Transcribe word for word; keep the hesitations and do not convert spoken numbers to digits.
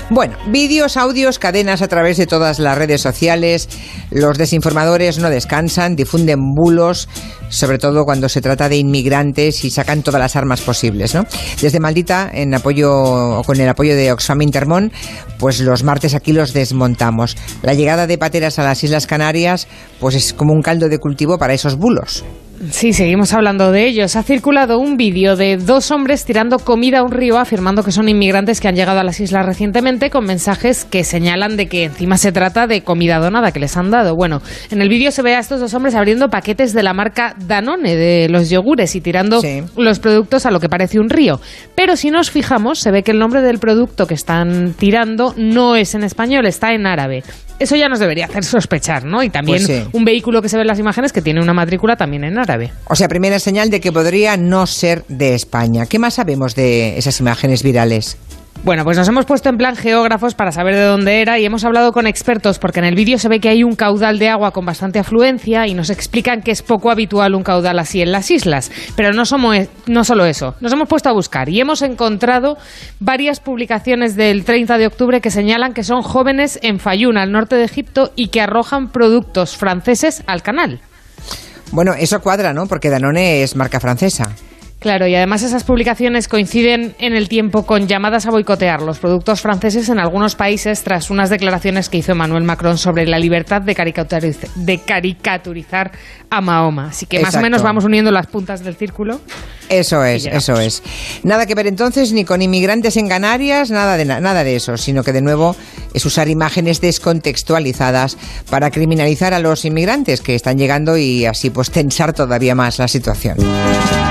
Bueno, vídeos, audios, cadenas a través de todas las redes sociales. Los desinformadores no descansan, difunden bulos, sobre todo cuando se trata de inmigrantes, y sacan todas las armas posibles, ¿no? Desde Maldita, en apoyo, con el apoyo de Oxfam Intermón, pues los martes aquí los desmontamos. La llegada de pateras a las Islas Canarias, pues es como un caldo de cultivo para esos bulos. Sí, seguimos hablando de ellos. Ha circulado un vídeo de dos hombres tirando comida a un río, afirmando que son inmigrantes que han llegado a las islas recientemente, con mensajes que señalan de que encima se trata de comida donada que les han dado. Bueno, en el vídeo se ve a estos dos hombres abriendo paquetes de la marca Danone, de los yogures, y tirando sí. los productos a lo que parece un río. Pero si nos fijamos, se ve que el nombre del producto que están tirando no es en español, está en árabe. Eso ya nos debería hacer sospechar, ¿no? Y también pues sí. un vehículo que se ve en las imágenes que tiene una matrícula también en árabe. O sea, primera señal de que podría no ser de España. ¿Qué más sabemos de esas imágenes virales? Bueno, pues nos hemos puesto en plan geógrafos para saber de dónde era y hemos hablado con expertos porque en el vídeo se ve que hay un caudal de agua con bastante afluencia y nos explican que es poco habitual un caudal así en las islas. Pero no, somos, no solo eso, nos hemos puesto a buscar y hemos encontrado varias publicaciones del treinta de octubre que señalan que son jóvenes en Fayún, al norte de Egipto, y que arrojan productos franceses al canal. Bueno, eso cuadra, ¿no? Porque Danone es marca francesa. Claro, y además esas publicaciones coinciden en el tiempo con llamadas a boicotear los productos franceses en algunos países tras unas declaraciones que hizo Emmanuel Macron sobre la libertad de, caricaturiz- de caricaturizar a Mahoma. Así que Exacto. más o menos vamos uniendo las puntas del círculo. Eso es, eso es. Nada que ver entonces ni con inmigrantes en Canarias, nada de, nada de eso, sino que de nuevo es usar imágenes descontextualizadas para criminalizar a los inmigrantes que están llegando y así pues tensar todavía más la situación.